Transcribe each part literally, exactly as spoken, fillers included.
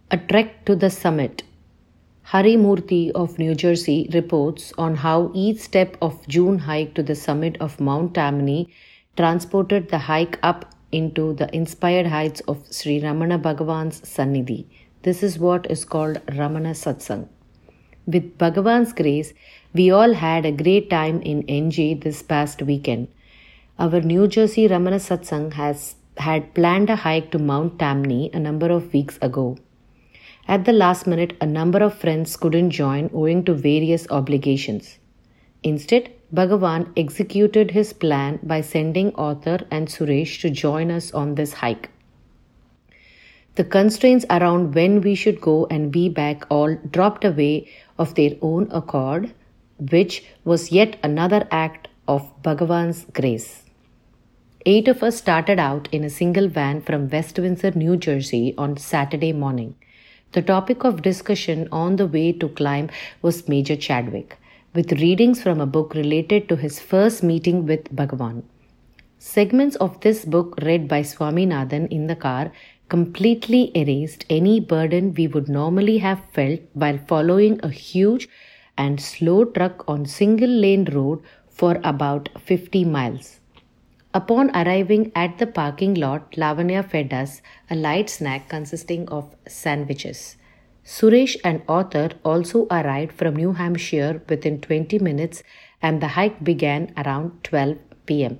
A trek to the summit. Hari Murthy of New Jersey reports on how each step of June hike to the summit of Mount Tammany transported the hike up into the inspired heights of Sri Ramana Bhagavan's Sannidhi. This is what is called Ramana Satsang. With Bhagavan's grace, we all had a great time in N J this past weekend. Our New Jersey Ramana Satsang has had planned a hike to Mount Tammany a number of weeks ago. At the last minute, a number of friends couldn't join owing to various obligations. Instead, Bhagavan executed his plan by sending Author and Suresh to join us on this hike. The constraints around when we should go and be back all dropped away of their own accord, which was yet another act of Bhagavan's grace. Eight of us started out in a single van from West Windsor, New Jersey on Saturday morning. The topic of discussion on the way to climb was Major Chadwick, with readings from a book related to his first meeting with Bhagavan. Segments of this book read by Swaminathan in the car completely erased any burden we would normally have felt while following a huge and slow truck on single-lane road for about fifty miles. Upon arriving at the parking lot, Lavanya fed us a light snack consisting of sandwiches. Suresh and Author also arrived from New Hampshire within twenty minutes, and the hike began around twelve p.m.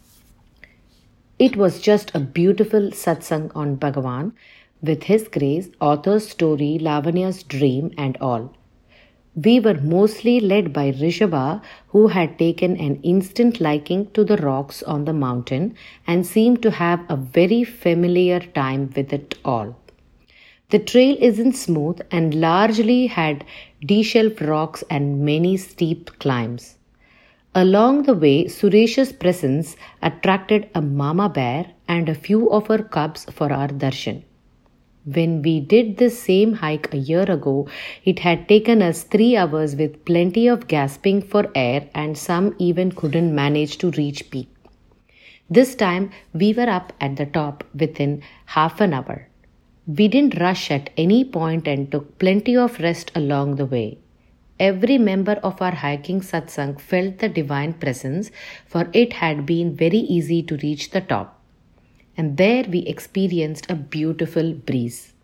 It was just a beautiful satsang on Bhagavan, with his grace, Author's story, Lavanya's dream and all. We were mostly led by Rishabha, who had taken an instant liking to the rocks on the mountain and seemed to have a very familiar time with it all. The trail isn't smooth and largely had de-shelved rocks and many steep climbs. Along the way, Suresh's presence attracted a mama bear and a few of her cubs for our darshan. When we did this same hike a year ago, it had taken us three hours with plenty of gasping for air, and some even couldn't manage to reach peak. This time, we were up at the top within half an hour. We didn't rush at any point and took plenty of rest along the way. Every member of our hiking satsang felt the divine presence, for it had been very easy to reach the top. And there we experienced a beautiful breeze.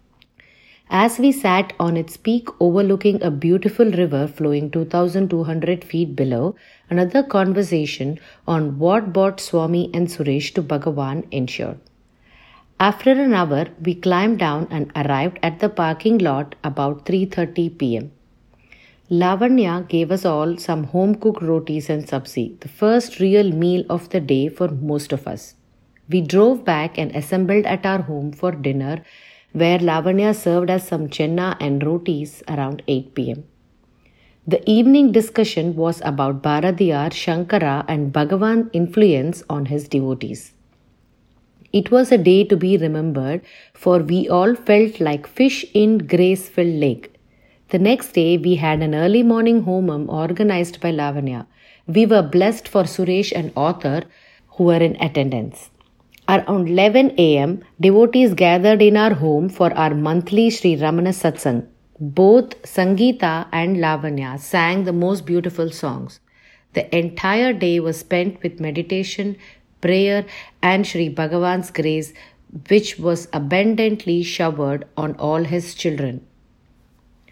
As we sat on its peak overlooking a beautiful river flowing two thousand two hundred feet below, another conversation on what brought Swami and Suresh to Bhagavan ensued. After an hour, we climbed down and arrived at the parking lot about three thirty p.m. Lavanya gave us all some home-cooked rotis and sabzi, the first real meal of the day for most of us. We drove back and assembled at our home for dinner, where Lavanya served us some chenna and rotis around eight p.m. The evening discussion was about Bharadiyar, Shankara and Bhagavan's influence on his devotees. It was a day to be remembered, for we all felt like fish in grace-filled lake. The next day, we had an early morning homam organized by Lavanya. We were blessed for Suresh and Author, who were in attendance. Around eleven a.m., devotees gathered in our home for our monthly Sri Ramana Satsang. Both Sangeeta and Lavanya sang the most beautiful songs. The entire day was spent with meditation, prayer, and Sri Bhagavan's grace, which was abundantly showered on all his children.